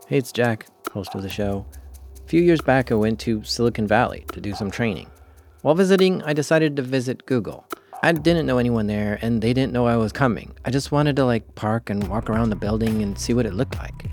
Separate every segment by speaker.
Speaker 1: Hey, it's Jack, host of the show. A few years back, I went to Silicon Valley to do some training. While visiting, I decided to visit Google. I didn't know anyone there, and they didn't know I was coming. I just wanted to park and walk around the building and see what it looked like.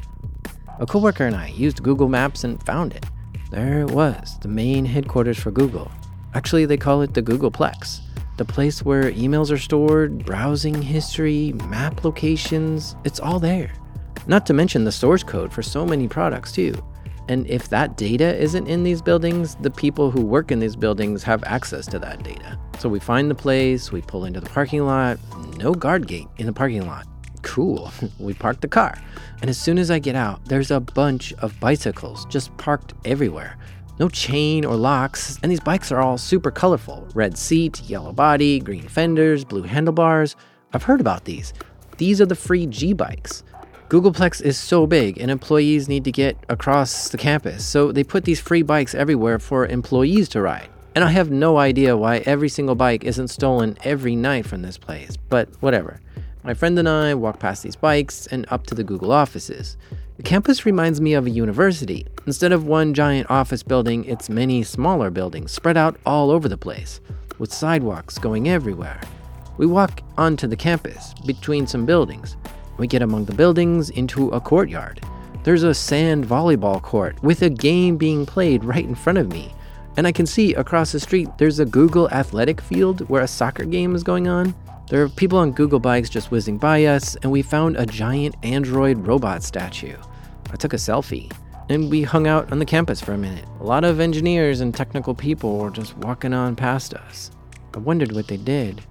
Speaker 1: A coworker and I used Google Maps and found it. There it was, the main headquarters for Google. Actually, they call it the Googleplex. The place where emails are stored, browsing history, map locations, it's all there. Not to mention the source code for so many products too. And if that data isn't in these buildings, the people who work in these buildings have access to that data. So we find the place, we pull into the parking lot, no guard gate in the parking lot. Cool, we park the car. And as soon as I get out, there's a bunch of bicycles just parked everywhere. No chain or locks, and these bikes are all super colorful. Red seat, yellow body, green fenders, blue handlebars. I've heard about these. These are the free G-bikes. Googleplex is so big and employees need to get across the campus, so they put these free bikes everywhere for employees to ride. And I have no idea why every single bike isn't stolen every night from this place, but whatever. My friend and I walk past these bikes and up to the Google offices. The campus reminds me of a university. Instead of one giant office building, it's many smaller buildings spread out all over the place, with sidewalks going everywhere. We walk onto the campus, between some buildings. We get among the buildings into a courtyard. There's a sand volleyball court with a game being played right in front of me. And I can see across the street there's a Google athletic field where a soccer game is going on. There are people on Google bikes just whizzing by us, and we found a giant Android robot statue. I took a selfie, and we hung out on the campus for a minute. A lot of engineers and technical people were just walking on past us. I wondered what they did.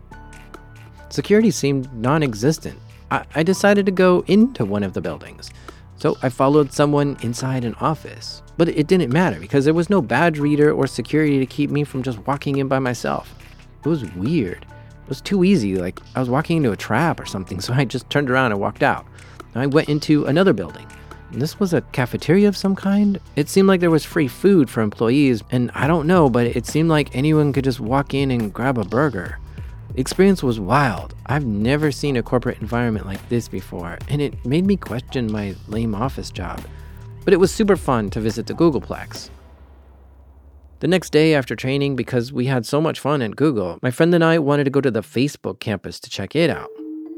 Speaker 1: Security seemed non-existent. I decided to go into one of the buildings. So I followed someone inside an office. But it didn't matter because there was no badge reader or security to keep me from just walking in by myself. It was weird. It was too easy, like I was walking into a trap or something, so I just turned around and walked out. I went into another building. This was a cafeteria of some kind. It seemed like there was free food for employees, and I don't know, but it seemed like anyone could just walk in and grab a burger. The experience was wild. I've never seen a corporate environment like this before, and it made me question my lame office job. But it was super fun to visit the Googleplex. The next day after training, because we had so much fun at Google, my friend and I wanted to go to the Facebook campus to check it out.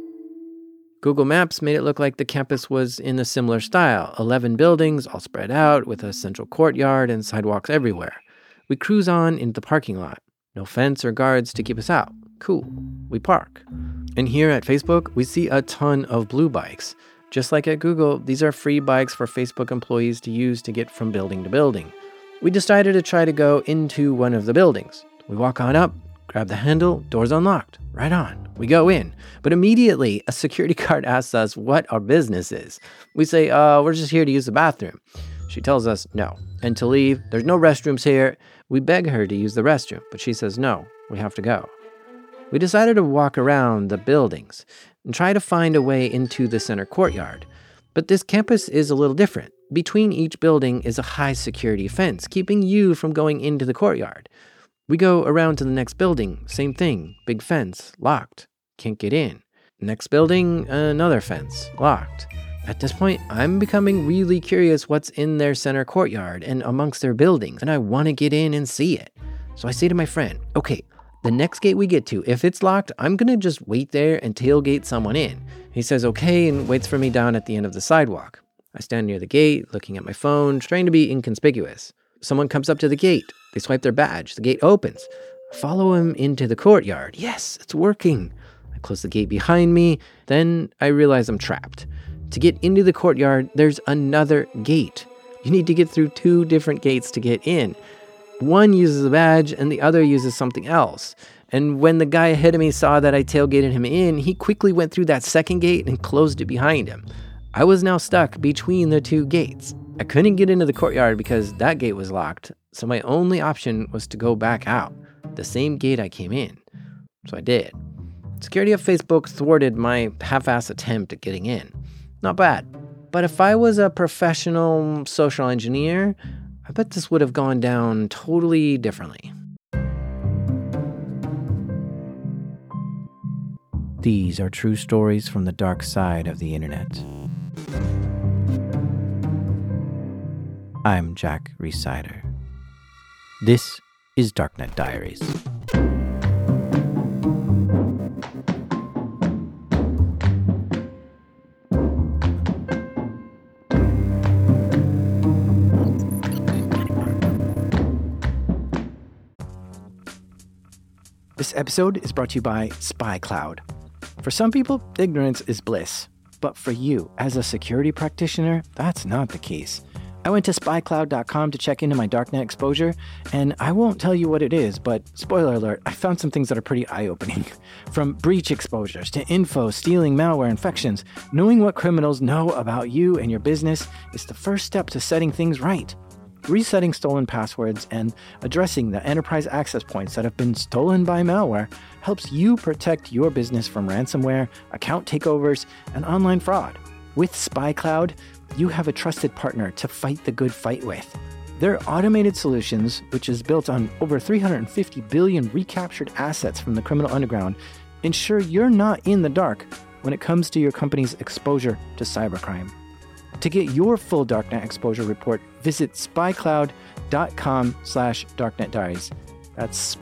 Speaker 1: Google Maps made it look like the campus was in a similar style, 11 buildings all spread out with a central courtyard and sidewalks everywhere. We cruise on into the parking lot. No fence or guards to keep us out. Cool. We park. And here at Facebook, we see a ton of blue bikes. Just like at Google, these are free bikes for Facebook employees to use to get from building to building. We decided to try to go into one of the buildings. We walk on up, grab the handle, door's unlocked. Right on. We go in. But immediately, a security guard asks us what our business is. We say, we're just here to use the bathroom. She tells us no. And to leave, there's no restrooms here. We beg her to use the restroom, but she says no, we have to go. We decided to walk around the buildings and try to find a way into the center courtyard. But this campus is a little different. Between each building is a high security fence, keeping you from going into the courtyard. We go around to the next building, same thing, big fence, locked, can't get in. Next building, another fence, locked. At this point, I'm becoming really curious what's in their center courtyard and amongst their buildings, and I want to get in and see it. So I say to my friend, okay, the next gate we get to, if it's locked, I'm going to just wait there and tailgate someone in. He says okay and waits for me down at the end of the sidewalk. I stand near the gate, looking at my phone, trying to be inconspicuous. Someone comes up to the gate. They swipe their badge. The gate opens. I follow him into the courtyard. Yes, it's working. I close the gate behind me. Then I realize I'm trapped. To get into the courtyard, there's another gate. You need to get through 2 different gates to get in. One uses a badge and the other uses something else. And when the guy ahead of me saw that I tailgated him in, he quickly went through that second gate and closed it behind him. I was now stuck between the 2 gates. I couldn't get into the courtyard because that gate was locked, so my only option was to go back out, the same gate I came in. So I did. Security of Facebook thwarted my half-ass attempt at getting in. Not bad. But if I was a professional social engineer, I bet this would have gone down totally differently. These are true stories from the dark side of the internet. I'm Jack Rhysider. This is Darknet Diaries. This episode is brought to you by SpyCloud. For some people, ignorance is bliss. But for you, as a security practitioner, that's not the case. I went to spycloud.com to check into my darknet exposure, and I won't tell you what it is, but spoiler alert, I found some things that are pretty eye-opening. From breach exposures to info, stealing, malware, infections, knowing what criminals know about you and your business is the first step to setting things right. Resetting stolen passwords and addressing the enterprise access points that have been stolen by malware helps you protect your business from ransomware, account takeovers, and online fraud. With SpyCloud, you have a trusted partner to fight the good fight with. Their automated solutions, which is built on over 350 billion recaptured assets from the criminal underground, ensure you're not in the dark when it comes to your company's exposure to cybercrime. To get your full Darknet exposure report, visit spycloud.com/darknetdiaries. That's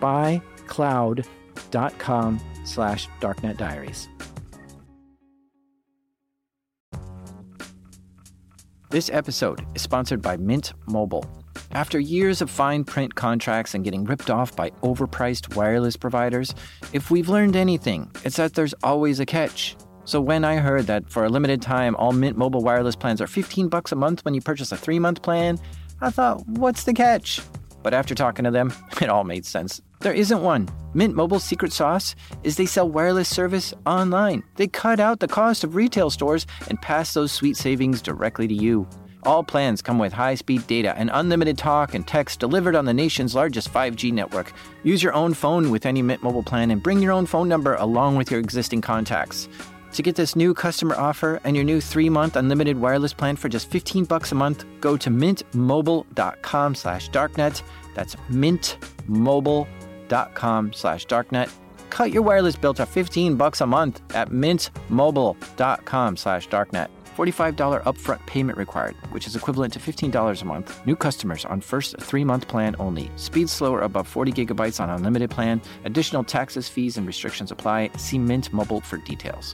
Speaker 1: spycloud.com/darknetdiaries. This episode is sponsored by Mint Mobile. After years of fine print contracts and getting ripped off by overpriced wireless providers, if we've learned anything, it's that there's always a catch. So when I heard that for a limited time, all Mint Mobile wireless plans are $15 a month when you purchase a 3-month plan, I thought, what's the catch? But after talking to them, it all made sense. There isn't one. Mint Mobile's secret sauce is they sell wireless service online. They cut out the cost of retail stores and pass those sweet savings directly to you. All plans come with high-speed data and unlimited talk and text delivered on the nation's largest 5G network. Use your own phone with any Mint Mobile plan and bring your own phone number along with your existing contacts. To get this new customer offer and your new 3-month unlimited wireless plan for just $15 a month, go to mintmobile.com/darknet. That's mintmobile.com/darknet. Cut your wireless bill to $15 a month at mintmobile.com/darknet. $45 upfront payment required, which is equivalent to $15 a month. New customers on first 3-month plan only. Speed slower above 40 gigabytes on unlimited plan. Additional taxes, fees, and restrictions apply. See Mint Mobile for details.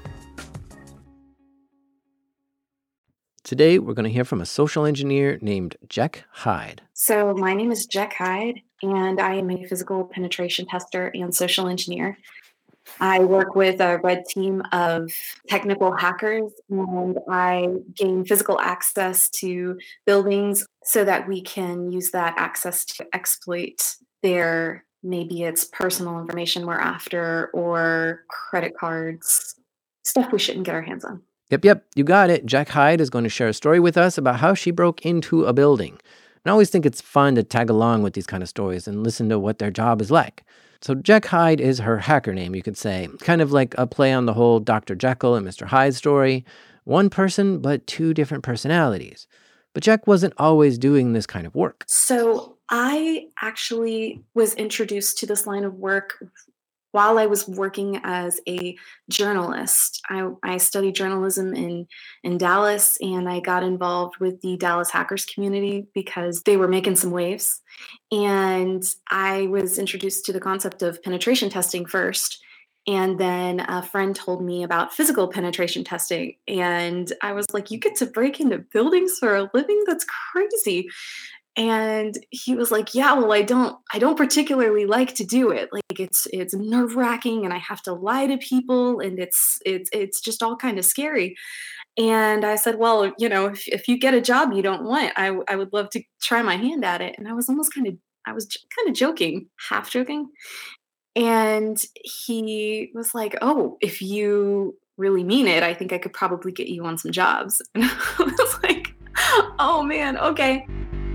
Speaker 1: Today, we're going to hear from a social engineer named Jack Hyde.
Speaker 2: So my name is Jack Hyde, and I am a physical penetration tester and social engineer. I work with a red team of technical hackers, and I gain physical access to buildings so that we can use that access to exploit their, maybe it's personal information we're after or credit cards, stuff we shouldn't get our hands on.
Speaker 1: Yep, you got it. Jack Hyde is going to share a story with us about how she broke into a building. And I always think it's fun to tag along with these kind of stories and listen to what their job is like. So Jack Hyde is her hacker name, you could say. Kind of like a play on the whole Dr. Jekyll and Mr. Hyde story. One person, but 2 different personalities. But Jack wasn't always doing this kind of work.
Speaker 2: So I actually was introduced to this line of work while I was working as a journalist. I studied journalism in Dallas, and I got involved with the Dallas hackers community because they were making some waves. And I was introduced to the concept of penetration testing first. And then a friend told me about physical penetration testing. And I was like, you get to break into buildings for a living? That's crazy. And he was like, yeah, well, I don't particularly like to do it. Like it's nerve-wracking and I have to lie to people and it's just all kind of scary. And I said, well, if you get a job you don't want, I would love to try my hand at it. And I was kind of joking, half joking. And he was like, oh, if you really mean it, I think I could probably get you on some jobs. And I was like, oh man, okay.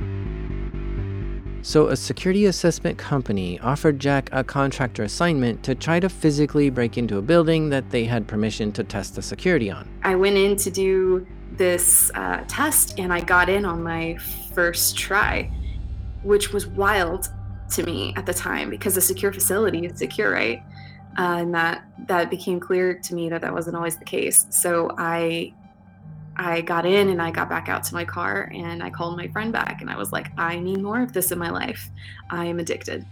Speaker 1: So a security assessment company offered Jack a contractor assignment to try to physically break into a building that they had permission to test the security on.
Speaker 2: I went in to do this test and I got in on my first try, which was wild to me at the time because a secure facility is secure, right? And that became clear to me that wasn't always the case. So I I got in and I got back out to my car and I called my friend back and I was like, I need more of this in my life. I am addicted.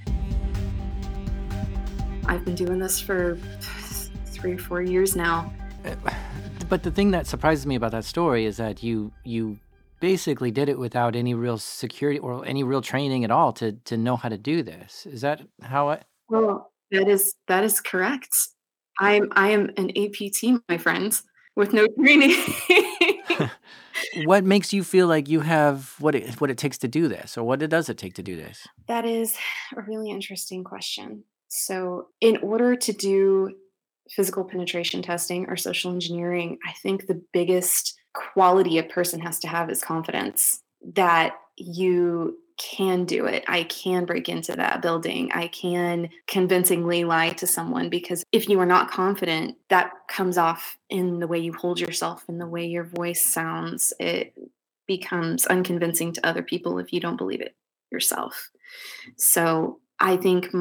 Speaker 2: I've been doing this for 3 or 4 years now.
Speaker 1: Uh, But the thing that surprises me about that story is that you basically did it without any real security or any real training at all to know how to do this. Is that how I
Speaker 2: Well, that is correct. I am an APT, my friend, with no training.
Speaker 1: What makes you feel like you have what it takes to do this, or what it does it take to do this?
Speaker 2: That is a really interesting question. So, in order to do physical penetration testing or social engineering, I think the biggest quality a person has to have is confidence that you can do it. I can break into that building. I can convincingly lie to someone because if you are not confident, that comes off in the way you hold yourself and the way your voice sounds. It becomes unconvincing to other people if you don't believe it yourself. So I think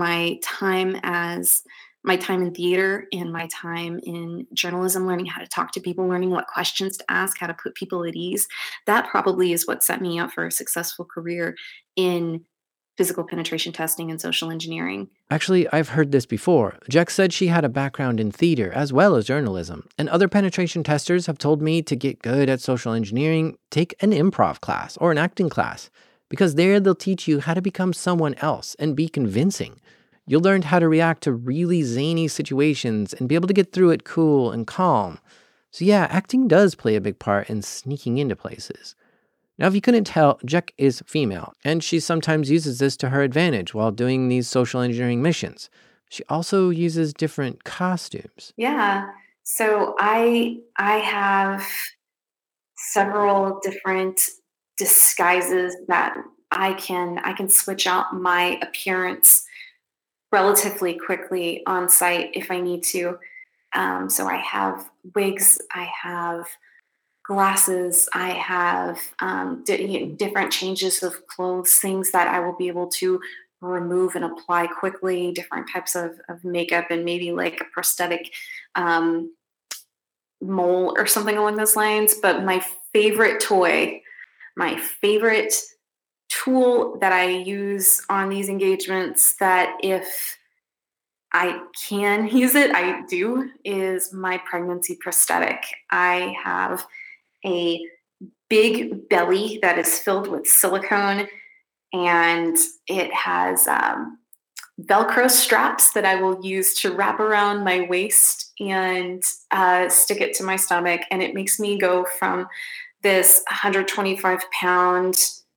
Speaker 2: my time in theater and my time in journalism, learning how to talk to people, learning what questions to ask, how to put people at ease, that probably is what set me up for a successful career in physical penetration testing and social engineering.
Speaker 1: Actually, I've heard this before. Jack said she had a background in theater as well as journalism, and other penetration testers have told me to get good at social engineering, take an improv class or an acting class, because there they'll teach you how to become someone else and be convincing. You'll learn how to react to really zany situations and be able to get through it cool and calm. So yeah, acting does play a big part in sneaking into places. Now, if you couldn't tell, Jack is female, and she sometimes uses this to her advantage while doing these social engineering missions. She also uses different costumes.
Speaker 2: Yeah. So I have several different disguises that I can switch out my appearance relatively quickly on site if I need to. So I have wigs, I have glasses, I have different changes of clothes, things that I will be able to remove and apply quickly, different types of makeup, and maybe like a prosthetic um, mole or something along those lines. But favorite toy, my favorite tool that I use on these engagements, that if I can use it, I do, is my pregnancy prosthetic. I have a big belly that is filled with silicone, and it has Velcro straps that I will use to wrap around my waist and stick it to my stomach. And it makes me go from this 125-pound,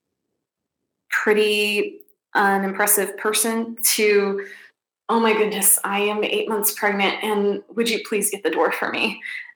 Speaker 2: pretty unimpressive person to, oh my goodness, I am 8 months pregnant, and would you please get the door for me?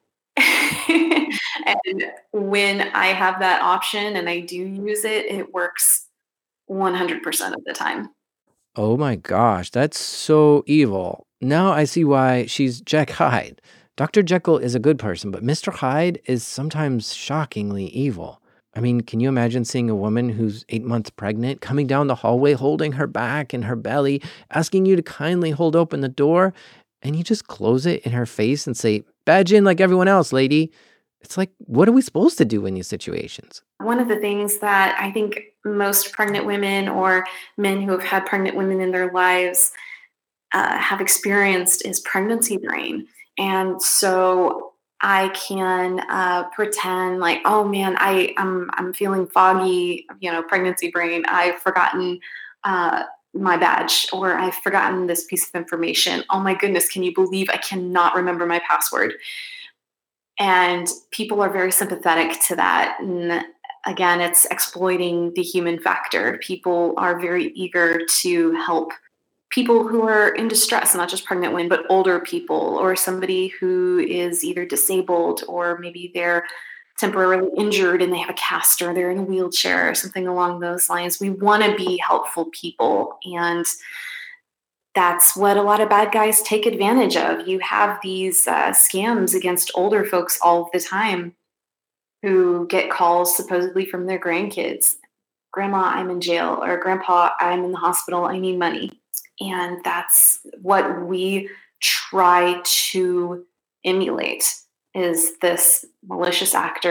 Speaker 2: And when I have that option and I do use it, it works 100% of the time.
Speaker 1: Oh my gosh, that's so evil. Now I see why she's Jack Hyde. Dr. Jekyll is a good person, but Mr. Hyde is sometimes shockingly evil. I mean, can you imagine seeing a woman who's 8 months pregnant coming down the hallway holding her back and her belly, asking you to kindly hold open the door, and you just close it in her face and say, "Badge in like everyone else, lady." It's like, what are we supposed to do in these situations?
Speaker 2: One of the things that I think most pregnant women or men who have had pregnant women in their lives have experienced is pregnancy brain. And so I can pretend like, oh man, I'm feeling foggy, pregnancy brain. I've forgotten my badge, or I've forgotten this piece of information. Oh my goodness, can you believe I cannot remember my password? And people are very sympathetic to that. And again, it's exploiting the human factor. People are very eager to help people who are in distress, not just pregnant women, but older people or somebody who is either disabled, or maybe they're temporarily injured and they have a cast, or they're in a wheelchair or something along those lines. We want to be helpful people. And that's what a lot of bad guys take advantage of. You have these scams against older folks all the time who get calls supposedly from their grandkids. Grandma, I'm in jail, or Grandpa, I'm in the hospital, I need money. And that's what we try to emulate, is this malicious actor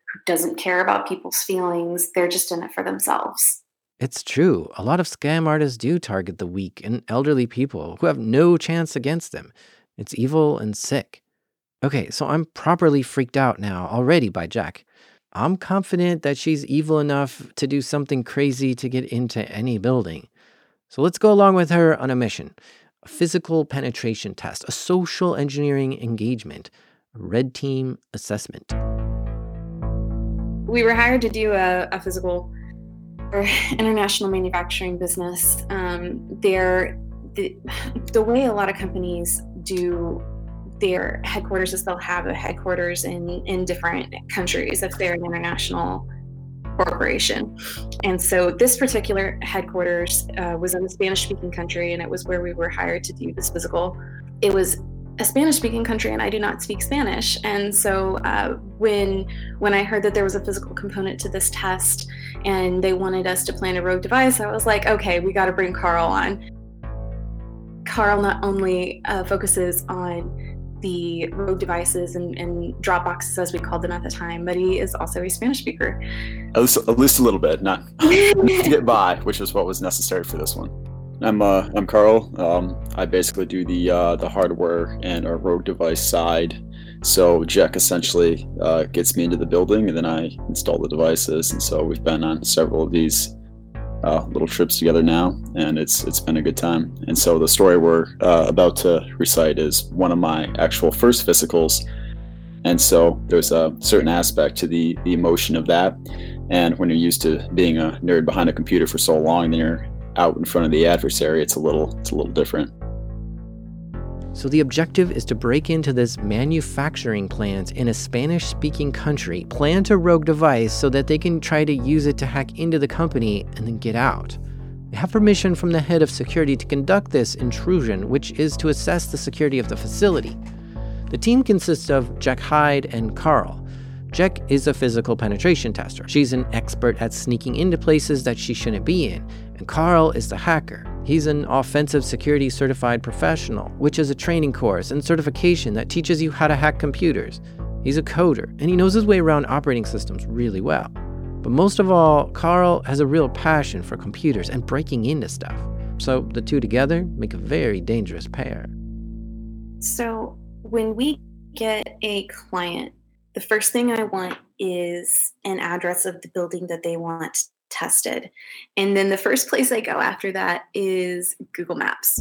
Speaker 2: who doesn't care about people's feelings. They're just in it for themselves.
Speaker 1: It's true. A lot of scam artists do target the weak and elderly people who have no chance against them. It's evil and sick. Okay, so I'm properly freaked out now already by Jack. I'm confident that she's evil enough to do something crazy to get into any building. So let's go along with her on a mission. A physical penetration test, a social engineering engagement, a red team assessment.
Speaker 2: We were hired to do a physical or international manufacturing business. The way a lot of companies do their headquarters is they'll have a headquarters in different countries if they're an international corporation. And so this particular headquarters was in a Spanish-speaking country, and it was where we were hired to do this physical. It was a Spanish-speaking country, and I do not speak Spanish. And so when I heard that there was a physical component to this test and they wanted us to plan a rogue device, I was like, okay, we got to bring Carl on. Carl not only focuses on the rogue devices and drop boxes, as we called them at the time, but he is also a Spanish speaker.
Speaker 3: At least a little bit, not to get by, which is what was necessary for this one. I'm Carl. I basically do the hardware and our rogue device side. So Jack essentially gets me into the building, and then I install the devices. And so we've been on several of these little trips together now, and it's been a good time. And so the story we're about to recite is one of my actual first physicals. And so there's a certain aspect to the emotion of that. And when you're used to being a nerd behind a computer for so long, then you're out in front of the adversary, it's a little different.
Speaker 1: So the objective is to break into this manufacturing plant in a Spanish-speaking country, plant a rogue device so that they can try to use it to hack into the company and then get out. They have permission from the head of security to conduct this intrusion, which is to assess the security of the facility. The team consists of Jack Hyde and Carl. Jack is a physical penetration tester. She's an expert at sneaking into places that she shouldn't be in. And Carl is the hacker. He's an offensive security certified professional, which is a training course and certification that teaches you how to hack computers. He's a coder, and he knows his way around operating systems really well. But most of all, Carl has a real passion for computers and breaking into stuff. So the two together make a very dangerous pair.
Speaker 2: So when we get a client, the first thing I want is an address of the building that they want tested. And then the first place I go after that is Google Maps.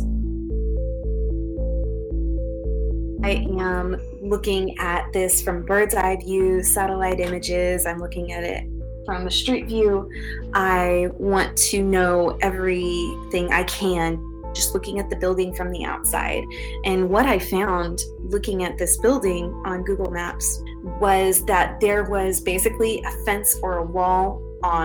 Speaker 2: I am looking at this from bird's eye view, satellite images. I'm looking at it from the street view. I want to know everything I can just looking at the building from the outside. And what I found looking at this building on Google Maps was that there was basically a fence or a wall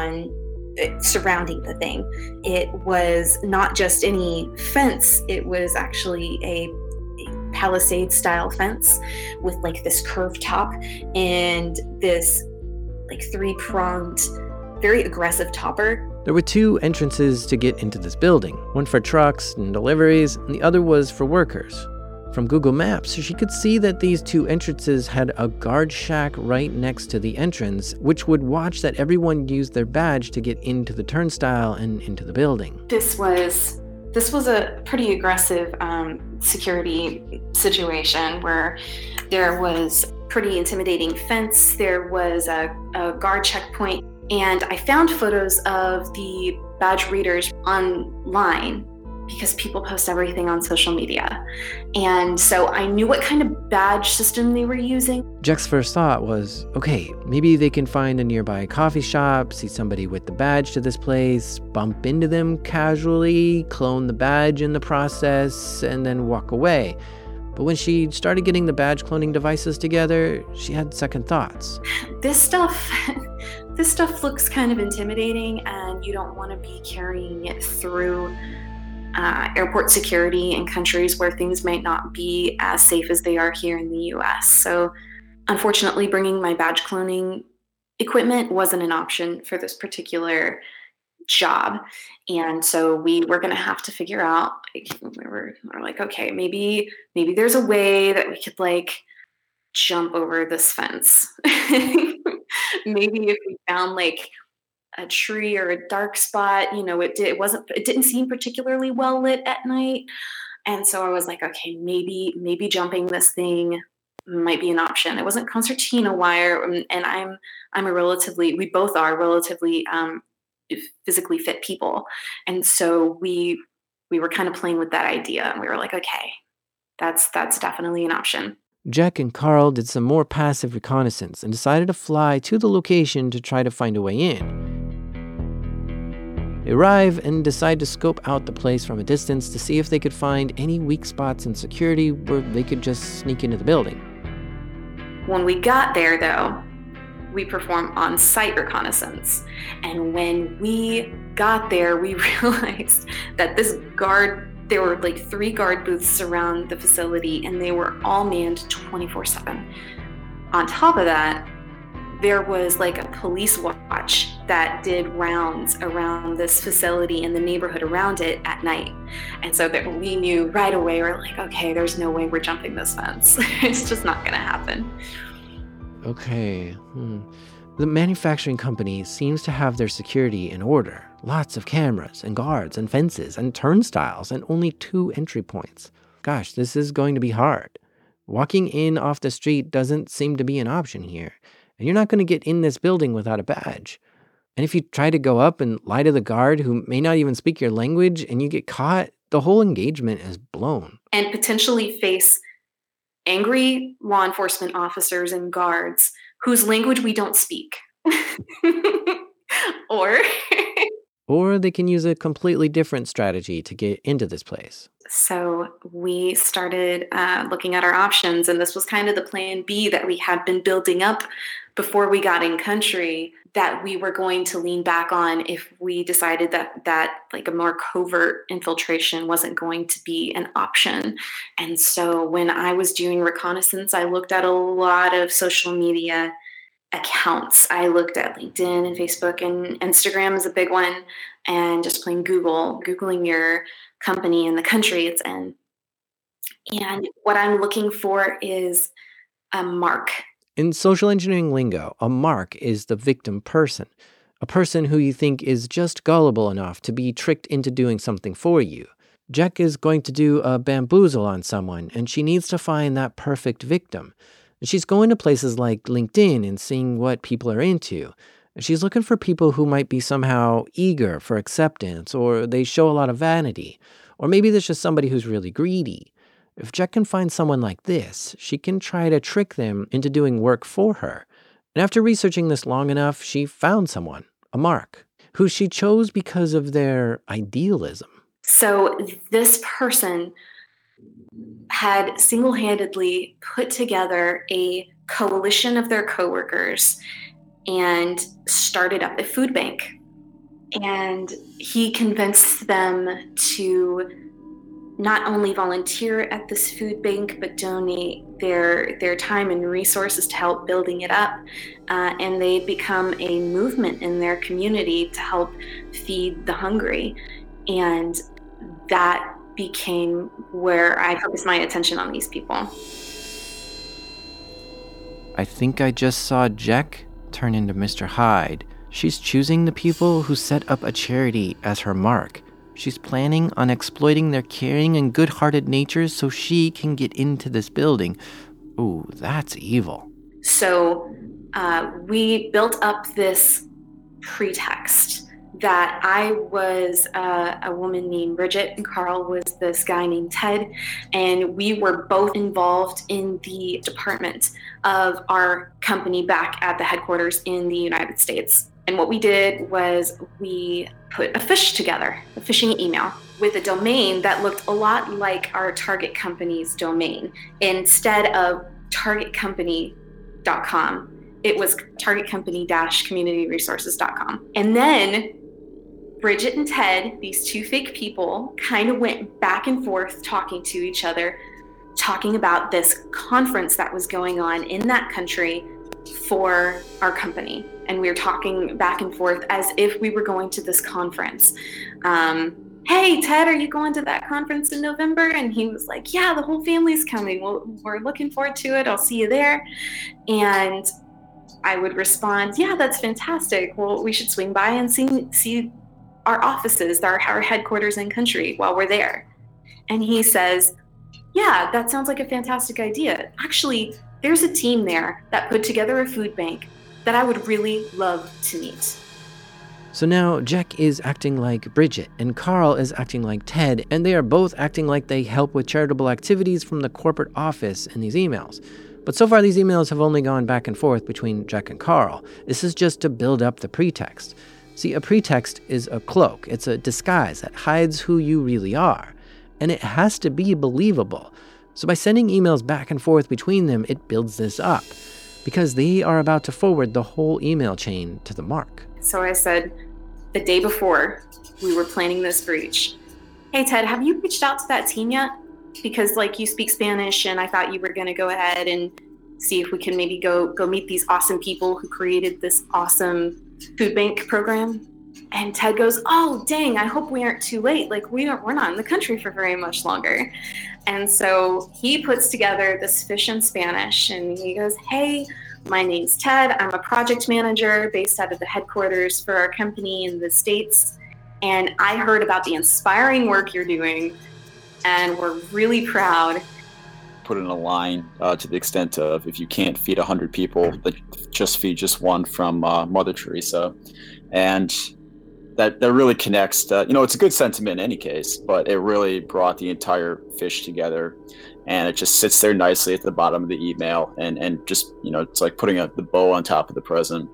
Speaker 2: surrounding the thing. It was not just any fence, it was actually a palisade style fence with like this curved top and this like three-pronged, very aggressive topper.
Speaker 1: There were two entrances to get into this building, one for trucks and deliveries, and the other was for workers. From Google Maps, she could see that these two entrances had a guard shack right next to the entrance, which would watch that everyone used their badge to get into the turnstile and into the building.
Speaker 2: This was a pretty aggressive security situation where there was pretty intimidating fence, there was a guard checkpoint, and I found photos of the badge readers online because people post everything on social media. And so I knew what kind of badge system they were using.
Speaker 1: Jack's first thought was, okay, maybe they can find a nearby coffee shop, see somebody with the badge to this place, bump into them casually, clone the badge in the process, and then walk away. But when she started getting the badge cloning devices together, she had second thoughts.
Speaker 2: This stuff looks kind of intimidating, and you don't want to be carrying it through airport security in countries where things might not be as safe as they are here in the US. So unfortunately, bringing my badge cloning equipment wasn't an option for this particular job. And so we were going to have to figure out, we were like, okay, maybe there's a way that we could like jump over this fence. Maybe if we found like a tree or a dark spot, it didn't seem particularly well lit at night. And so I was like, okay, maybe jumping this thing might be an option. It wasn't concertina wire, and we both are relatively physically fit people, and so we were kind of playing with that idea, and we were like, okay, that's definitely an option.
Speaker 1: Jack and Carl did some more passive reconnaissance and decided to fly to the location to try to find a way in. They arrive and decide to scope out the place from a distance to see if they could find any weak spots in security where they could just sneak into the building.
Speaker 2: When we got there, though, we performed on-site reconnaissance. And when we got there, we realized that there were like 3 guard booths around the facility, and they were all manned 24/7. On top of that, there was like a police watch that did rounds around this facility and the neighborhood around it at night. And so that we knew right away, we're like, okay, there's no way we're jumping this fence. It's just not gonna happen.
Speaker 1: Okay. The manufacturing company seems to have their security in order. Lots of cameras and guards and fences and turnstiles and only 2 entry points. Gosh, this is going to be hard. Walking in off the street doesn't seem to be an option here. And you're not going to get in this building without a badge. And if you try to go up and lie to the guard who may not even speak your language and you get caught, the whole engagement is blown.
Speaker 2: And potentially face angry law enforcement officers and guards whose language we don't speak.
Speaker 1: Or they can use a completely different strategy to get into this place.
Speaker 2: So we started looking at our options, and this was kind of the plan B that we had been building up before we got in country, that we were going to lean back on if we decided that like a more covert infiltration wasn't going to be an option. And so when I was doing reconnaissance, I looked at a lot of social media accounts. I looked at LinkedIn and Facebook, and Instagram is a big one, and just plain Googling your company and the country it's in. And what I'm looking for is a mark.
Speaker 1: In social engineering lingo, a mark is the victim person, a person who you think is just gullible enough to be tricked into doing something for you. Jack is going to do a bamboozle on someone, and she needs to find that perfect victim. She's going to places like LinkedIn and seeing what people are into. She's looking for people who might be somehow eager for acceptance, or they show a lot of vanity, or maybe there's just somebody who's really greedy. If Jack can find someone like this, she can try to trick them into doing work for her. And after researching this long enough, she found someone, a mark, who she chose because of their idealism.
Speaker 2: So this person had single-handedly put together a coalition of their coworkers and started up a food bank. And he convinced them to not only volunteer at this food bank, but donate their time and resources to help building it up. And they become a movement in their community to help feed the hungry. And that became where I focused my attention on these people.
Speaker 1: I think I just saw Jack turn into Mr. Hyde. She's choosing the people who set up a charity as her mark. She's planning on exploiting their caring and good-hearted natures so she can get into this building. Ooh, that's evil.
Speaker 2: So we built up this pretext that I was a woman named Bridget and Carl was this guy named Ted, and we were both involved in the department of our company back at the headquarters in the United States. And what we did was we put a fish together, a phishing email with a domain that looked a lot like our target company's domain. Instead of targetcompany.com, it was targetcompany-communityresources.com. And then Bridget and Ted, these 2 fake people, kind of went back and forth talking to each other, talking about this conference that was going on in that country for our company. And we were talking back and forth as if we were going to this conference. Hey, Ted, are you going to that conference in November? And he was like, yeah, the whole family's coming. Well, we're looking forward to it. I'll see you there. And I would respond, yeah, that's fantastic. Well, we should swing by and see our offices, our headquarters and country while we're there. And he says, yeah, that sounds like a fantastic idea. Actually, there's a team there that put together a food bank that I would really love to meet.
Speaker 1: So now Jack is acting like Bridget and Carl is acting like Ted, and they are both acting like they help with charitable activities from the corporate office in these emails. But so far these emails have only gone back and forth between Jack and Carl. This is just to build up the pretext. See, a pretext is a cloak. It's a disguise that hides who you really are. And it has to be believable. So by sending emails back and forth between them, it builds this up. Because they are about to forward the whole email chain to the Mark.
Speaker 2: So I said, the day before we were planning this breach, hey Ted, have you reached out to that team yet? Because you speak Spanish and I thought you were going to go ahead and see if we can maybe go meet these awesome people who created this awesome food bank program. And Ted goes, oh, dang, I hope we aren't too late. We're not in the country for very much longer. And so he puts together this fish in Spanish and he goes, hey, my name's Ted. I'm a project manager based out of the headquarters for our company in the States. And I heard about the inspiring work you're doing and we're really proud.
Speaker 3: Put in a line to the extent of, if you can't feed 100 people, just feed just one, from Mother Teresa. And that really connects to, it's a good sentiment in any case, but it really brought the entire fish together. And it just sits there nicely at the bottom of the email and just, it's like putting the bow on top of the present.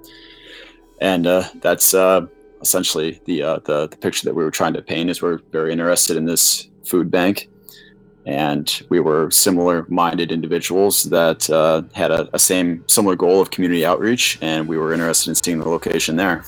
Speaker 3: And that's essentially the picture that we were trying to paint, is we're very interested in this food bank. And we were similar-minded individuals that had a similar goal of community outreach, and we were interested in seeing the location there.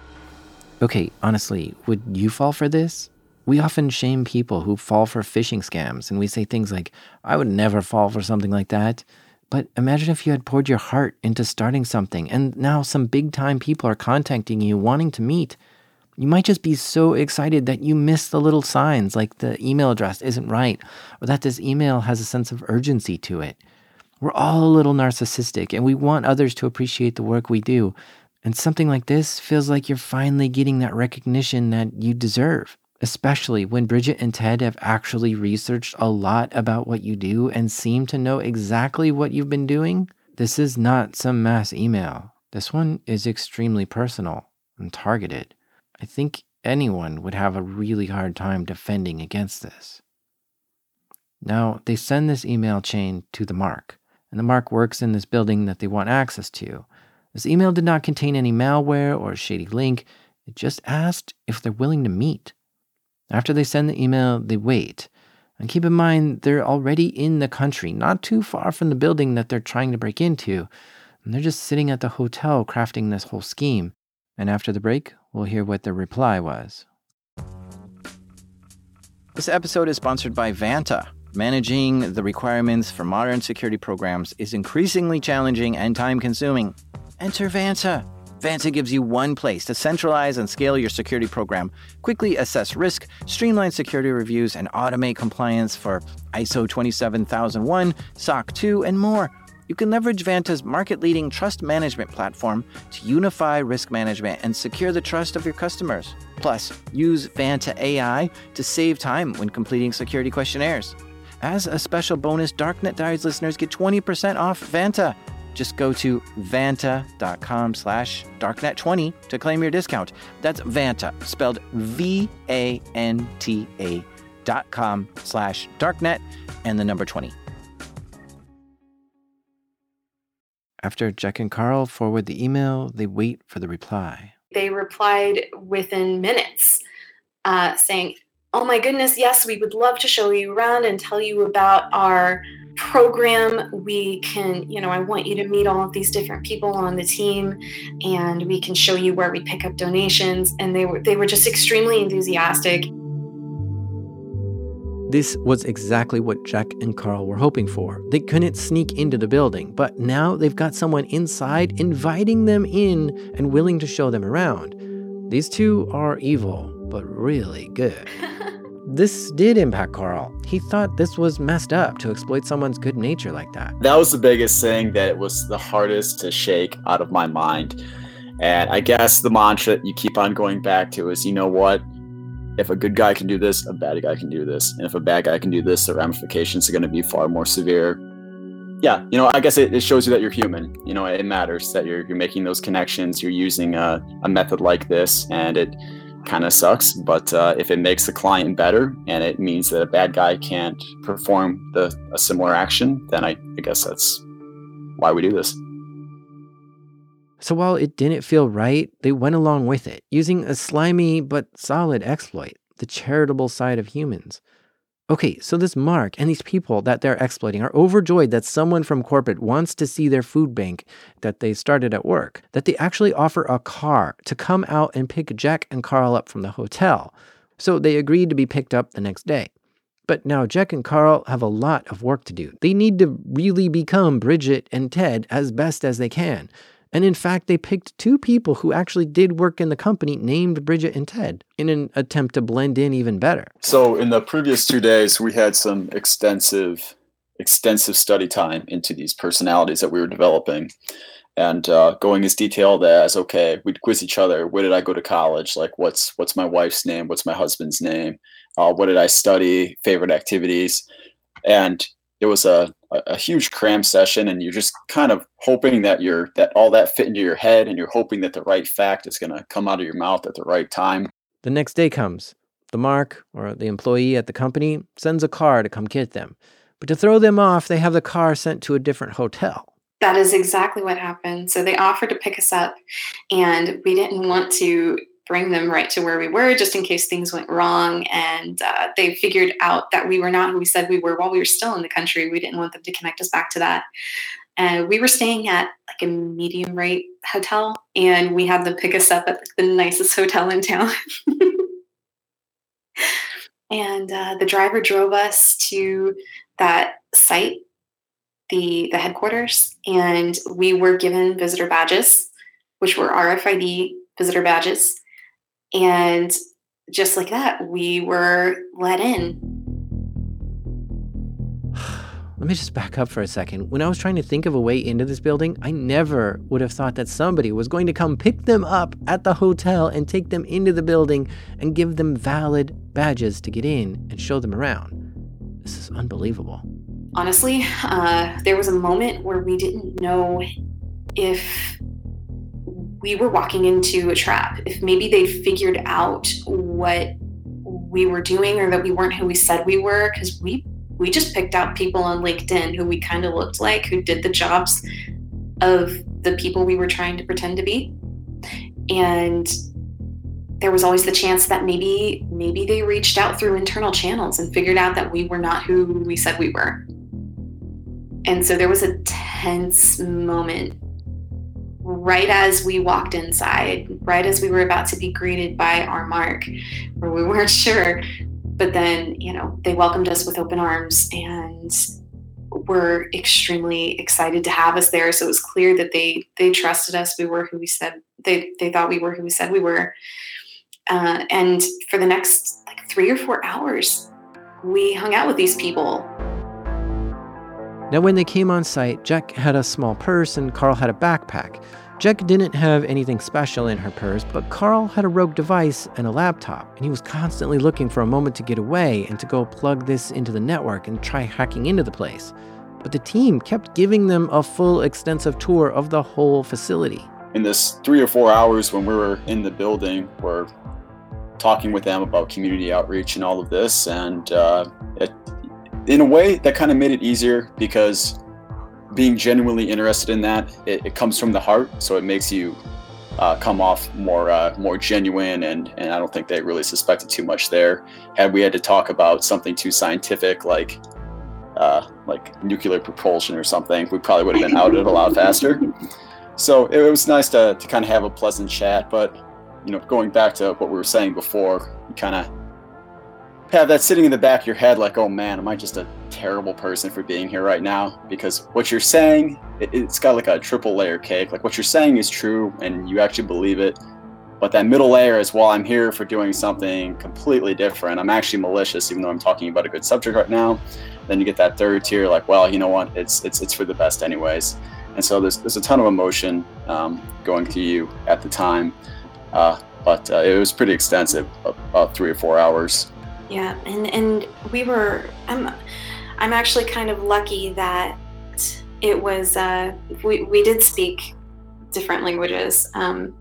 Speaker 1: Okay, honestly, would you fall for this? We often shame people who fall for phishing scams, and we say things like, I would never fall for something like that. But imagine if you had poured your heart into starting something, and now some big-time people are contacting you, wanting to meet. You might just be so excited that you miss the little signs, like the email address isn't right, or that this email has a sense of urgency to it. We're all a little narcissistic, and we want others to appreciate the work we do. And something like this feels like you're finally getting that recognition that you deserve, especially when Bridget and Ted have actually researched a lot about what you do and seem to know exactly what you've been doing. This is not some mass email. This one is extremely personal and targeted. I think anyone would have a really hard time defending against this. Now, they send this email chain to the Mark, and the Mark works in this building that they want access to. This email did not contain any malware or a shady link. It just asked if they're willing to meet. After they send the email, they wait. And keep in mind, they're already in the country, not too far from the building that they're trying to break into. And they're just sitting at the hotel crafting this whole scheme. And after the break, we'll hear what their reply was. This episode is sponsored by Vanta. Managing the requirements for modern security programs is increasingly challenging and time-consuming. Enter Vanta. Vanta gives you one place to centralize and scale your security program, quickly assess risk, streamline security reviews, and automate compliance for ISO 27001, SOC 2, and more. You can leverage Vanta's market-leading trust management platform to unify risk management and secure the trust of your customers. Plus, use Vanta AI to save time when completing security questionnaires. As a special bonus, Darknet Diaries listeners get 20% off Vanta. Just go to vanta.com/darknet20 to claim your discount. That's Vanta, spelled VANTA.com/darknet and the number 20. After Jack and Carl forward the email, they wait for the reply.
Speaker 2: They replied within minutes, saying, oh my goodness, yes, we would love to show you around and tell you about our program. We can, I want you to meet all of these different people on the team, and we can show you where we pick up donations. And they were just extremely enthusiastic.
Speaker 1: This was exactly what Jack and Carl were hoping for. They couldn't sneak into the building, but now they've got someone inside inviting them in and willing to show them around. These two are evil, but really good. This did impact Carl. He thought this was messed up to exploit someone's good nature like that.
Speaker 3: That was the biggest thing that it was the hardest to shake out of my mind. And I guess the mantra you keep on going back to is, you know what? If a good guy can do this, a bad guy can do this. And if a bad guy can do this, the ramifications are going to be far more severe. Yeah, I guess it shows you that you're human. It matters that you're making those connections. You're using a method like this, and it kind of sucks. But if it makes the client better and it means that a bad guy can't perform a similar action, then I guess that's why we do this.
Speaker 1: So while it didn't feel right, they went along with it, using a slimy but solid exploit, the charitable side of humans. Okay, so this Mark and these people that they're exploiting are overjoyed that someone from corporate wants to see their food bank that they started at work, that they actually offer a car to come out and pick Jack and Carl up from the hotel. So they agreed to be picked up the next day. But now Jack and Carl have a lot of work to do. They need to really become Bridget and Ted as best as they can. And in fact, they picked two people who actually did work in the company named Bridget and Ted in an attempt to blend in even better.
Speaker 3: So in the previous 2 days, we had some extensive study time into these personalities that we were developing, and going as detailed as, okay, we'd quiz each other. Where did I go to college? Like, what's my wife's name? What's my husband's name? What did I study? Favorite activities? And it was a huge cram session, and you're just kind of hoping that all that fit into your head, and you're hoping that the right fact is going to come out of your mouth at the right time.
Speaker 1: The next day comes. The Mark, or the employee at the company, sends a car to come get them. But to throw them off, they have the car sent to a different hotel.
Speaker 2: That is exactly what happened. So they offered to pick us up, and we didn't want to bring them right to where we were just in case things went wrong. And they figured out that we were not who we said we were while we were still in the country. We didn't want them to connect us back to that. And we were staying at like a medium rate hotel, and we had them pick us up at the nicest hotel in town. And the driver drove us to that site, the headquarters, and we were given visitor badges, which were RFID visitor badges. And just like that, we were let in.
Speaker 1: Let me just back up for a second. When I was trying to think of a way into this building, I never would have thought that somebody was going to come pick them up at the hotel and take them into the building and give them valid badges to get in and show them around. This is unbelievable.
Speaker 2: Honestly, there was a moment where we didn't know if we were walking into a trap, if maybe they figured out what we were doing or that we weren't who we said we were, because we just picked out people on LinkedIn who we kind of looked like, who did the jobs of the people we were trying to pretend to be. And there was always the chance that maybe they reached out through internal channels and figured out that we were not who we said we were. And so there was a tense moment right as we walked inside, right as we were about to be greeted by our Mark, where we weren't sure. But then, they welcomed us with open arms and were extremely excited to have us there. So it was clear that they trusted us. We were who we said, they thought we were who we said we were. And for the next 3 or 4 hours, we hung out with these people.
Speaker 1: Now, when they came on site, Jack had a small purse and Carl had a backpack. Jack didn't have anything special in her purse, but Carl had a rogue device and a laptop, and he was constantly looking for a moment to get away and to go plug this into the network and try hacking into the place. But the team kept giving them a full, extensive tour of the whole facility.
Speaker 3: In this 3 or 4 hours when we were in the building, we're talking with them about community outreach and all of this, and in a way, that kind of made it easier because being genuinely interested in that, it comes from the heart, so it makes you come off more genuine, and I don't think they really suspected too much there. Had we had to talk about something too scientific like nuclear propulsion or something, we probably would have been outed a lot faster. So it was nice to kind of have a pleasant chat, but going back to what we were saying before, you kind of have that sitting in the back of your head like, oh man, am I just a terrible person for being here right now? Because what you're saying, it's got like a triple layer cake. Like what you're saying is true and you actually believe it. But that middle layer is, well, I'm here for doing something completely different. I'm actually malicious, even though I'm talking about a good subject right now. Then you get that third tier, like, well, you know what? It's for the best anyways. And so there's a ton of emotion going through you at the time. But it was pretty extensive, about 3 or 4 hours.
Speaker 2: Yeah, and I'm actually kind of lucky that it was, we did speak different languages.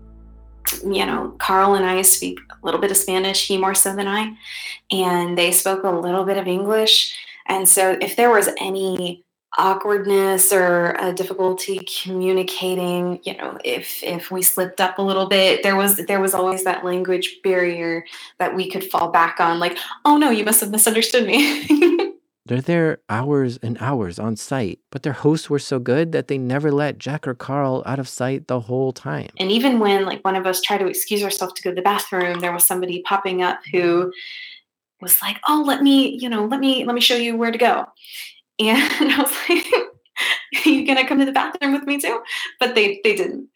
Speaker 2: Carl and I speak a little bit of Spanish, he more so than I, and they spoke a little bit of English. And so if there was any awkwardness or a difficulty communicating, if we slipped up a little bit, there was always that language barrier that we could fall back on, like, oh no, you must have misunderstood me.
Speaker 1: They're there hours and hours on site, but their hosts were so good that they never let Jack or Carl out of sight the whole time.
Speaker 2: And even when like one of us tried to excuse ourselves to go to the bathroom, there was somebody popping up who was like, "Oh, let me show you where to go." And I was like, "You gonna come to the bathroom with me too?" But they didn't.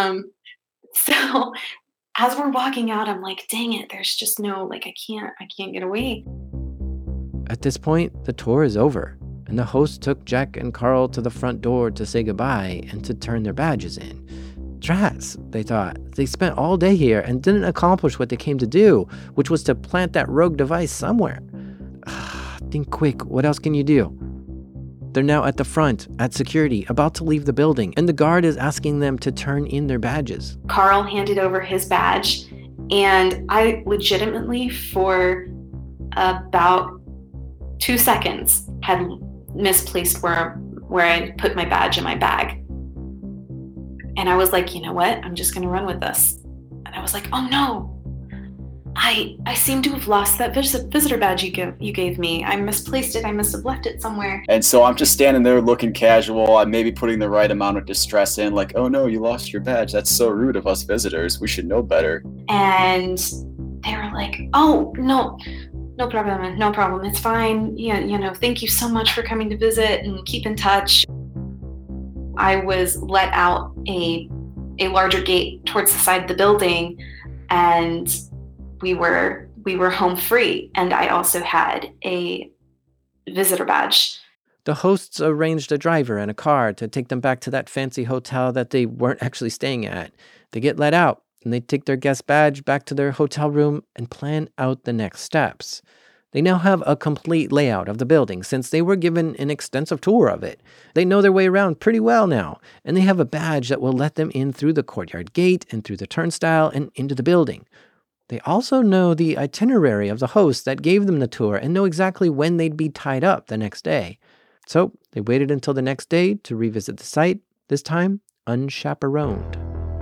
Speaker 2: So as we're walking out, I'm like, "Dang it! There's just no like I can't get away."
Speaker 1: At this point, the tour is over, and the host took Jack and Carl to the front door to say goodbye and to turn their badges in. Drats, they thought. They spent all day here and didn't accomplish what they came to do, which was to plant that rogue device somewhere. Think quick, what else can you do? They're now at the front, at security, about to leave the building, and the guard is asking them to turn in their badges.
Speaker 2: Carl handed over his badge, and I legitimately, for about 2 seconds, had misplaced where I put my badge in my bag. And I was like, you know what? I'm just going to run with this. And I was like, oh no, I seem to have lost that visitor badge you gave me. I misplaced it. I must have left it somewhere.
Speaker 3: And so I'm just standing there looking casual. I'm maybe putting the right amount of distress in, like, oh no, you lost your badge. That's so rude of us visitors. We should know better.
Speaker 2: And they were like, oh, no problem. It's fine. Yeah, thank you so much for coming to visit and keep in touch. I was let out a larger gate towards the side of the building, and we were home free. And I also had a visitor badge.
Speaker 1: The hosts arranged a driver and a car to take them back to that fancy hotel that they weren't actually staying at. They get let out, and they take their guest badge back to their hotel room and plan out the next steps. They now have a complete layout of the building since they were given an extensive tour of it. They know their way around pretty well now, and they have a badge that will let them in through the courtyard gate and through the turnstile and into the building. They also know the itinerary of the host that gave them the tour and know exactly when they'd be tied up the next day. So they waited until the next day to revisit the site, this time unchaperoned.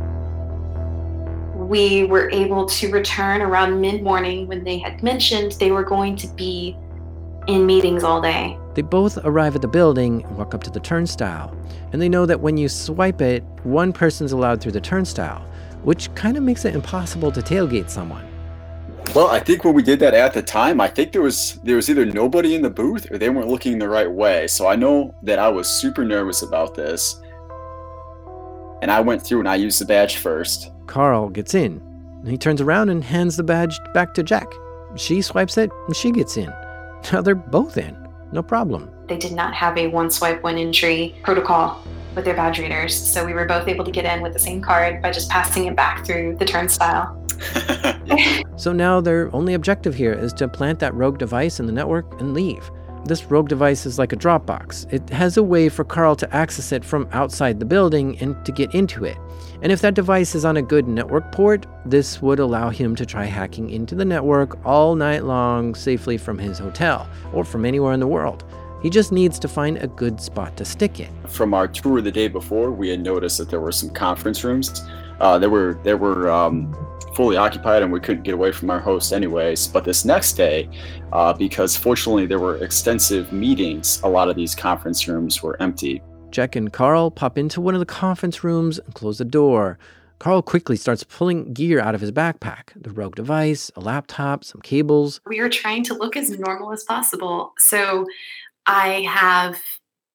Speaker 2: We were able to return around mid-morning when they had mentioned they were going to be in meetings all day.
Speaker 1: They both arrive at the building and walk up to the turnstile, and they know that when you swipe it, one person's allowed through the turnstile, which kind of makes it impossible to tailgate someone.
Speaker 3: Well, I think when we did that at the time, I think there was either nobody in the booth or they weren't looking the right way. So I know that I was super nervous about this. And I went through and I used the badge first.
Speaker 1: Carl gets in, and he turns around and hands the badge back to Jack. She swipes it, and she gets in. Now they're both in. No problem.
Speaker 2: They did not have a one swipe, one entry protocol with their badge readers, so we were both able to get in with the same card by just passing it back through the turnstile.
Speaker 1: So now their only objective here is to plant that rogue device in the network and leave. This rogue device is like a Dropbox. It has a way for Carl to access it from outside the building and to get into it. And if that device is on a good network port, this would allow him to try hacking into the network all night long safely from his hotel or from anywhere in the world. He just needs to find a good spot to stick it.
Speaker 3: From our tour the day before, we had noticed that there were some conference rooms. They were fully occupied and we couldn't get away from our host anyways. But this next day, because fortunately there were extensive meetings, a lot of these conference rooms were empty.
Speaker 1: Jack and Carl pop into one of the conference rooms and close the door. Carl quickly starts pulling gear out of his backpack. The rogue device, a laptop, some cables.
Speaker 2: We are trying to look as normal as possible. So I have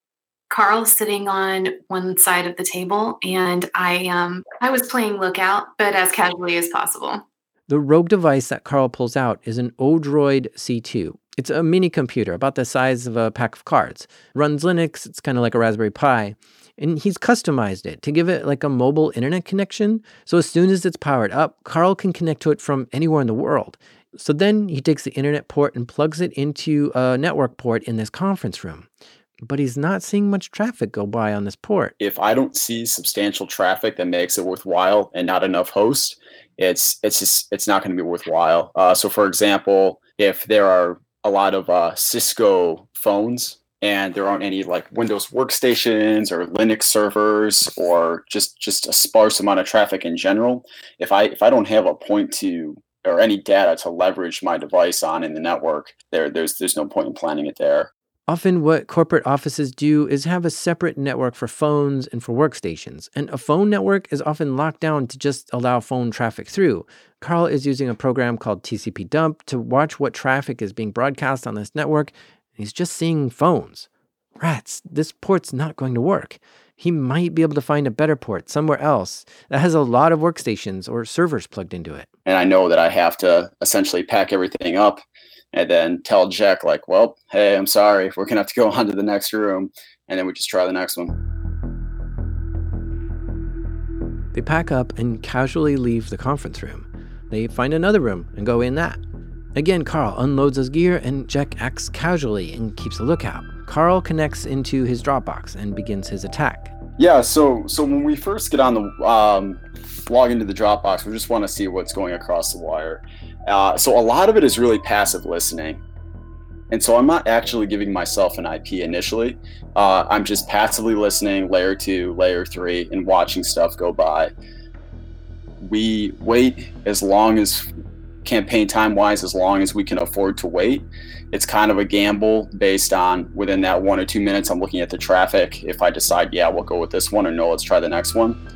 Speaker 2: Carl sitting on one side of the table, and I was playing lookout, but as casually as possible.
Speaker 1: The rogue device that Carl pulls out is an Odroid C2. It's a mini computer about the size of a pack of cards. Runs Linux, it's kind of like a Raspberry Pi. And he's customized it to give it like a mobile internet connection. So as soon as it's powered up, Carl can connect to it from anywhere in the world. So then he takes the internet port and plugs it into a network port in this conference room. But he's not seeing much traffic go by on this port.
Speaker 3: If I don't see substantial traffic that makes it worthwhile and not enough hosts, it's not going to be worthwhile. So for example, if there are a lot of Cisco phones and there aren't any like Windows workstations or Linux servers or just a sparse amount of traffic in general, if I don't have a point to or any data to leverage my device on in the network, there's no point in planning it there.
Speaker 1: Often what corporate offices do is have a separate network for phones and for workstations, and a phone network is often locked down to just allow phone traffic through. Carl is using a program called TCP dump to watch what traffic is being broadcast on this network, and he's just seeing phones. Rats, this port's not going to work. He might be able to find a better port somewhere else that has a lot of workstations or servers plugged into it.
Speaker 3: And I know that I have to essentially pack everything up and then tell Jack, like, well, hey, I'm sorry, we're going to have to go on to the next room. And then we just try the next one.
Speaker 1: They pack up and casually leave the conference room. They find another room and go in that. Again, Carl unloads his gear and Jack acts casually and keeps a lookout. Carl connects into his Dropbox and begins his attack.
Speaker 3: Yeah, so when we first get on the log into the Dropbox, we just want to see what's going across the wire. So a lot of it is really passive listening. And so I'm not actually giving myself an IP initially. I'm just passively listening, layer 2, layer 3, and watching stuff go by. We wait as long as, campaign time-wise, as long as we can afford to wait. It's kind of a gamble based on within that 1 or 2 minutes, I'm looking at the traffic. If I decide, yeah, we'll go with this one, or no, let's try the next one.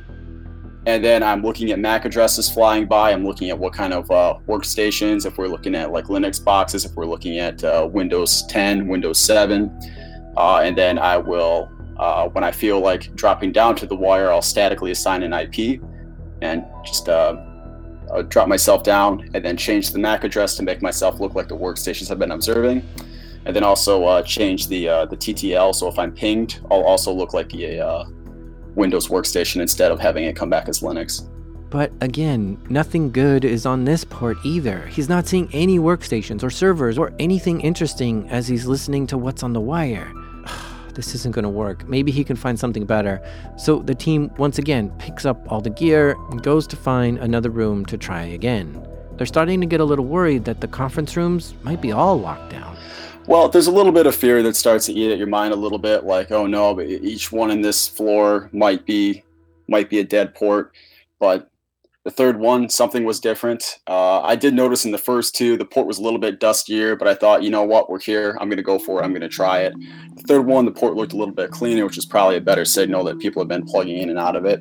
Speaker 3: And then I'm looking at MAC addresses flying by. I'm looking at what kind of workstations, if we're looking at like Linux boxes, if we're looking at Windows 10, Windows 7. And then I will, when I feel like dropping down to the wire, I'll statically assign an IP and just I'll drop myself down and then change the MAC address to make myself look like the workstations I've been observing. And then also change the TTL. So if I'm pinged, I'll also look like a Windows workstation instead of having it come back as Linux.
Speaker 1: But again, nothing good is on this port either. He's not seeing any workstations or servers or anything interesting as he's listening to what's on the wire. This isn't going to work. Maybe he can find something better. So the team once again picks up all the gear and goes to find another room to try again. They're starting to get a little worried that the conference rooms might be all locked down.
Speaker 3: Well, there's a little bit of fear that starts to eat at your mind a little bit, like, oh no, but each one in this floor might be a dead port. But the third one, something was different. I did notice in the first two, the port was a little bit dustier, but I thought, you know what, we're here. I'm going to go for it. I'm going to try it. The third one, the port looked a little bit cleaner, which is probably a better signal that people have been plugging in and out of it.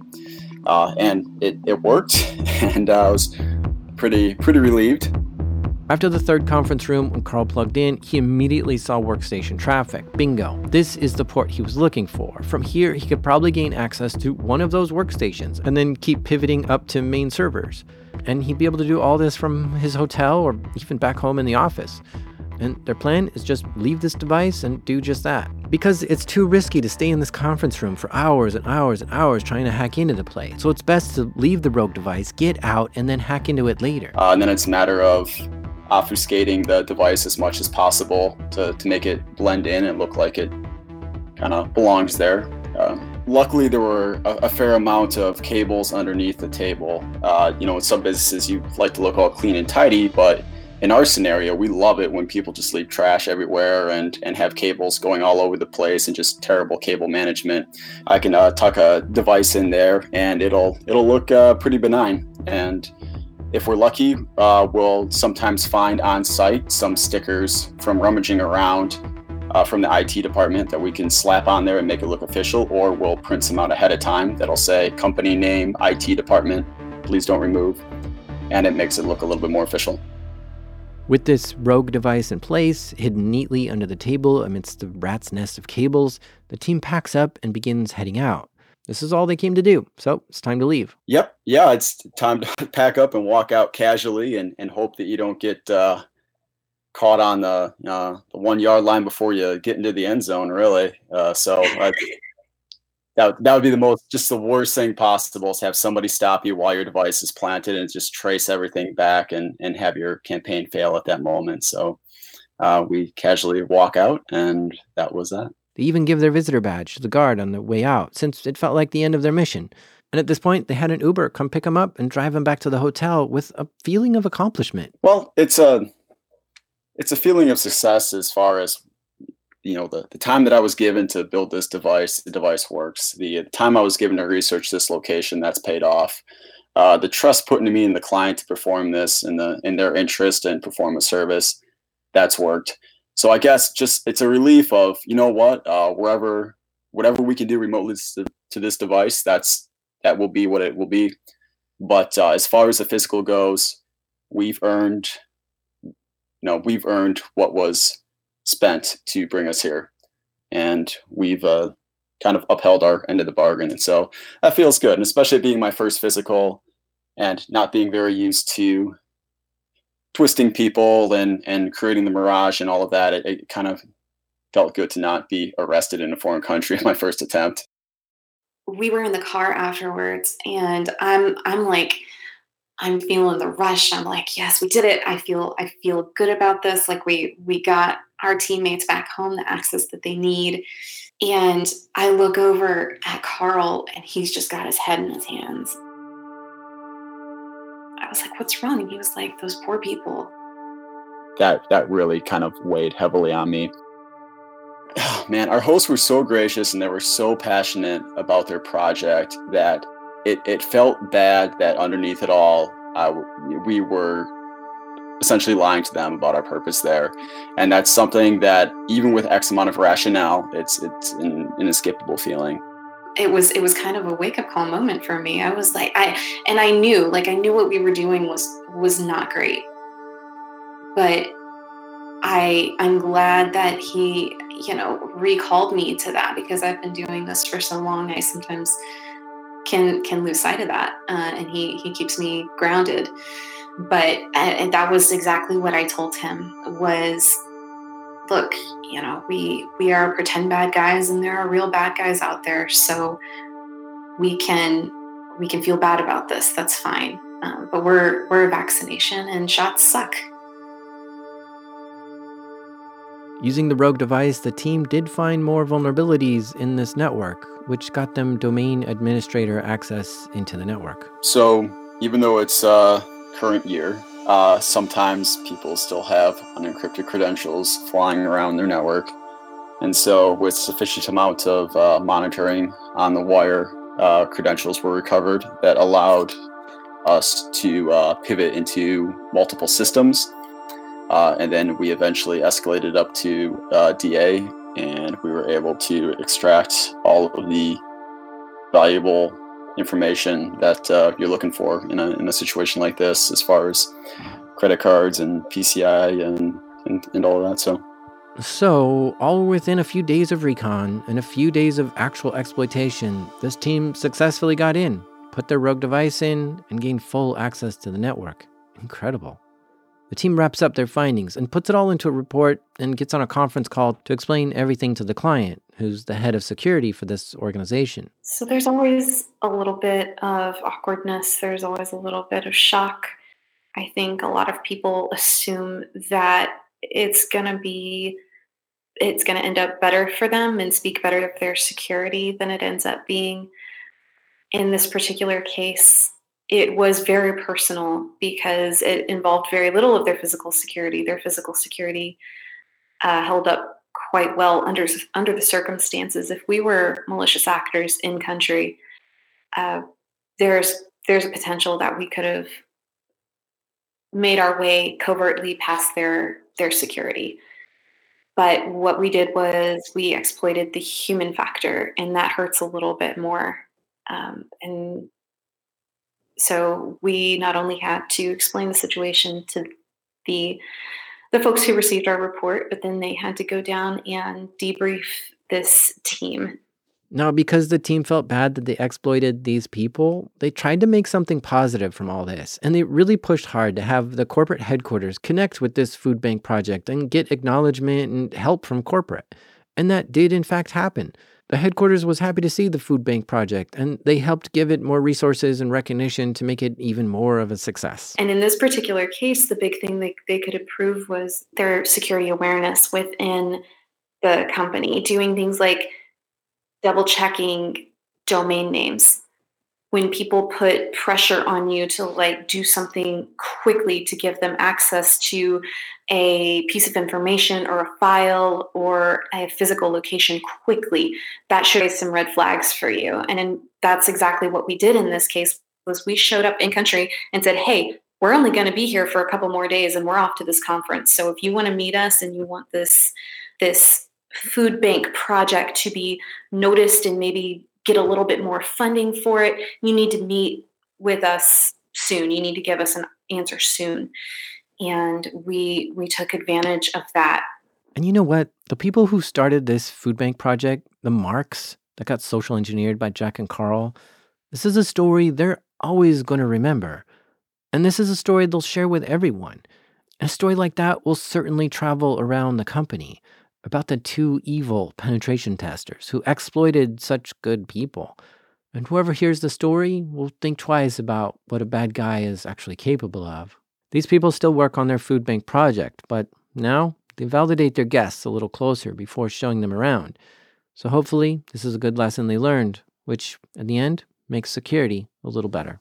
Speaker 3: And it worked, and I was pretty relieved.
Speaker 1: After the third conference room, when Carl plugged in, he immediately saw workstation traffic. Bingo. This is the port he was looking for. From here, he could probably gain access to one of those workstations and then keep pivoting up to main servers. And he'd be able to do all this from his hotel or even back home in the office. And their plan is just leave this device and do just that. Because it's too risky to stay in this conference room for hours and hours and hours trying to hack into the place. So it's best to leave the rogue device, get out, and then hack into it later.
Speaker 3: And then it's a matter of obfuscating the device as much as possible to make it blend in and look like it kind of belongs there. Luckily, there were a fair amount of cables underneath the table. In some businesses, you like to look all clean and tidy, but in our scenario, we love it when people just leave trash everywhere and have cables going all over the place and just terrible cable management. I can tuck a device in there and it'll look pretty benign. And if we're lucky, we'll sometimes find on site some stickers from rummaging around from the IT department that we can slap on there and make it look official, or we'll print some out ahead of time that'll say company name, IT department, please don't remove, and it makes it look a little bit more official.
Speaker 1: With this rogue device in place, hidden neatly under the table amidst the rat's nest of cables, the team packs up and begins heading out. This is all they came to do, so it's time to leave.
Speaker 3: Yep. Yeah, it's time to pack up and walk out casually and hope that you don't get caught on the 1 yard line before you get into the end zone, really. That would be the worst thing possible, is have somebody stop you while your device is planted and just trace everything back and have your campaign fail at that moment. So we casually walk out, and that was that.
Speaker 1: They even give their visitor badge to the guard on the way out, since it felt like the end of their mission. And at this point, they had an Uber come pick them up and drive them back to the hotel with a feeling of accomplishment.
Speaker 3: Well, it's a feeling of success as far as, the time that I was given to build this device. The device works. The time I was given to research this location, that's paid off. The trust put into me and the client to perform this in their interest and perform a service, that's worked. So I guess just it's a relief of, whatever we can do remotely to this device, that will be what it will be. But as far as the physical goes, we've earned what was spent to bring us here, and we've kind of upheld our end of the bargain. And so that feels good, and especially being my first physical and not being very used to twisting people and creating the mirage and all of that, it kind of felt good to not be arrested in a foreign country in my first attempt.
Speaker 2: We were in the car afterwards, and I'm feeling the rush. I'm like, yes, we did it. I feel good about this. Like we got our teammates back home the access that they need. And I look over at Carl, and he's just got his head in his hands. I was like, what's wrong? And he was like, those poor people.
Speaker 3: That really kind of weighed heavily on me. Oh, man, our hosts were so gracious, and they were so passionate about their project that it felt bad that underneath it all, we were essentially lying to them about our purpose there. And that's something that, even with X amount of rationale, it's an inescapable feeling.
Speaker 2: It was kind of a wake-up call moment for me. I was like, I knew what we were doing was not great. But I'm glad that he, recalled me to that, because I've been doing this for so long. I sometimes can lose sight of that, and he keeps me grounded. But and that was exactly what I told him was, look, we are pretend bad guys, and there are real bad guys out there. So we can feel bad about this. That's fine. But we're a vaccination, and shots suck.
Speaker 1: Using the rogue device, the team did find more vulnerabilities in this network, which got them domain administrator access into the network.
Speaker 3: So even though it's current year, sometimes people still have unencrypted credentials flying around their network. And so with sufficient amount of monitoring on the wire, credentials were recovered that allowed us to pivot into multiple systems. And then we eventually escalated up to DA, and we were able to extract all of the valuable information that you're looking for in a situation like this, as far as credit cards and PCI and all of that.
Speaker 1: So, all within a few days of recon and a few days of actual exploitation, this team successfully got in, put their rogue device in, and gained full access to the network. Incredible. The team wraps up their findings and puts it all into a report and gets on a conference call to explain everything to the client, who's the head of security for this organization.
Speaker 2: So there's always a little bit of awkwardness. There's always a little bit of shock. I think a lot of people assume that it's going to end up better for them and speak better of their security than it ends up being. In this particular case, it was very personal because it involved very little of their physical security. Their physical security held up quite well under the circumstances. If we were malicious actors in country, there's a potential that we could have made our way covertly past their security. But what we did was we exploited the human factor, and that hurts a little bit more. So we not only had to explain the situation to the folks who received our report, but then they had to go down and debrief this team.
Speaker 1: Now, because the team felt bad that they exploited these people, they tried to make something positive from all this. And they really pushed hard to have the corporate headquarters connect with this food bank project and get acknowledgement and help from corporate. And that did, in fact, happen. The headquarters was happy to see the food bank project, and they helped give it more resources and recognition to make it even more of a success.
Speaker 2: And in this particular case, the big thing they could improve was their security awareness within the company, doing things like double checking domain names. When people put pressure on you to like do something quickly to give them access to a piece of information or a file or a physical location quickly, that should raise some red flags for you. And that's exactly what we did in this case. Was we showed up in country and said, hey, we're only going to be here for a couple more days and we're off to this conference. So if you want to meet us and you want this food bank project to be noticed and maybe get a little bit more funding for it, you need to meet with us soon. You need to give us an answer soon. And we took advantage of that.
Speaker 1: And you know what? The people who started this food bank project, the Marks that got social engineered by Jack and Carl, this is a story they're always going to remember. And this is a story they'll share with everyone. And a story like that will certainly travel around the company, about the two evil penetration testers who exploited such good people. And whoever hears the story will think twice about what a bad guy is actually capable of. These people still work on their food bank project, but now they validate their guests a little closer before showing them around. So hopefully this is a good lesson they learned, which in the end makes security a little better.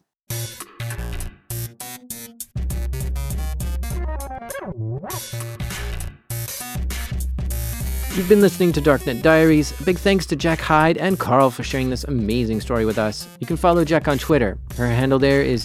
Speaker 1: You've been listening to Darknet Diaries. A big thanks to Jack Hyde and Carl for sharing this amazing story with us. You can follow Jack on Twitter. Her handle there is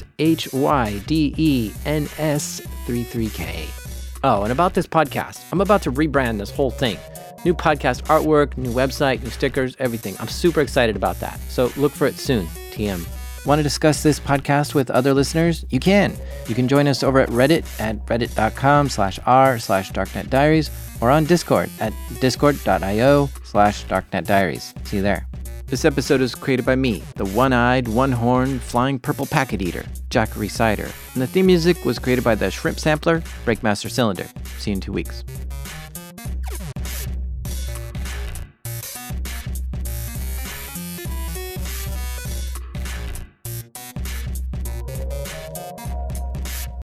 Speaker 1: HYDENS33K. Oh, and about this podcast, I'm about to rebrand this whole thing. New podcast artwork, new website, new stickers, everything. I'm super excited about that. So look for it soon, TM. Want to discuss this podcast with other listeners? You can. You can join us over at Reddit at reddit.com/r/darknetdiaries or on Discord at discord.io/darknetdiaries. See you there. This episode is created by me, the one-eyed, one-horned, flying purple packet eater, Jack Resider. And the theme music was created by the Shrimp Sampler, Breakmaster Cylinder. See you in 2 weeks.